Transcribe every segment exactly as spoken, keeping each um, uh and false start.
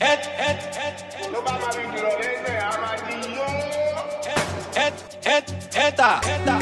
Eta, eta,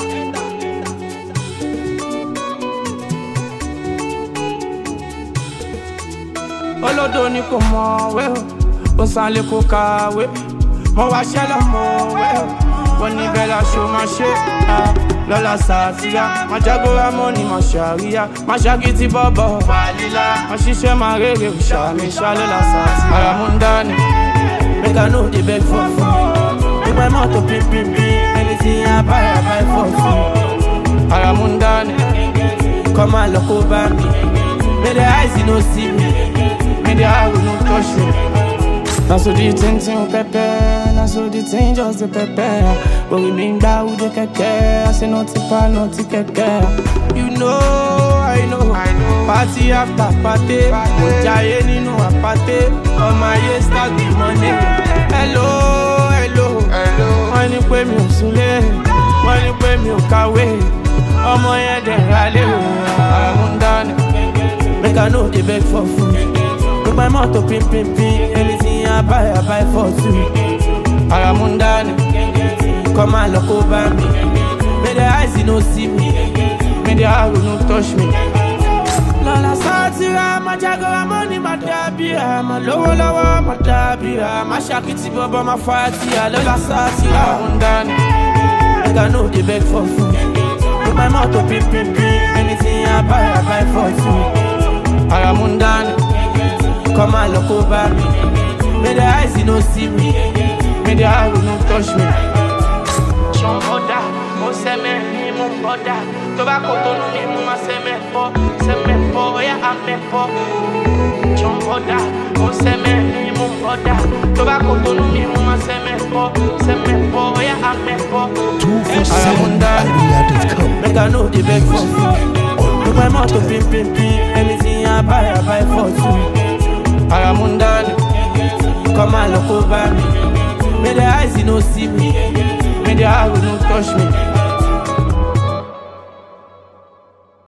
Olodo ni kò mọ̀ wẹ́ o, ó sàn lè kó kàwé. Mo wá ṣẹlẹ̀ mọ̀ wẹ́ o, wọ́n ní bẹ́ẹ̀ la ṣo máa ṣe. Lọ́la sàtìyà, má jágóra mọ́ ni mà ṣàríyá. Má ṣàkìtì bọ́bọ̀ fàlílà, má ṣiṣẹ́ máa rèrè òṣàmì ṣálọ́la sàtìyà. Ara mú ń dání, make I know the beg for food. Make my mouth to pim pim pim, anything I buy I buy for food. Ara mú ń dání, come and look over me. May the eyes you no see me, may the eye will no touch me. Now so the thing thing pepper, now so the thing just the pepper. But we mean that we the keke, I say no tipa, no keke. You know, I know, I know. Party after party, Mojaye ninu apate. All my years start with money. Hello, hello, hello. Wọ́n ní pé mi ò súnlé, wọ́n ní pé mi ò kàwé. Ọmọ yẹn dẹ̀ rálé o, àmúndání. Make I know they beg for food. Make my mouth to pim pim pim. Anything I buy, I buy for two. Aramundani, come and look over me. May the eyes you no see me, may the eye will no touch me. Lola satira, ma jago money, ma dabira, ma lowo lowo, ma dabira, ma shakiti bobo, ma fatia. Lola satira, Aramundani. Make I know they beg for food. Make my mouth to pim pim pim. Anything I buy, I buy for two. Aramundani, come and look over me. May the eyes you no see me, may the eye will no touch me. Chomboda, mo seme mi mo boda. Tobacco to no mi mo ma seme po, seme po, oya ame po. Chomboda, mo seme mi mo boda. Tobacco to no mi mo ma seme po, seme po, oya ame po. Aramundani, make I know the beg for food. Make my mouth to pim pim pim. Anything I buy, I buy for two. Aramundani, come and look over me. May the eyes you no see me, may the eye will no touch me.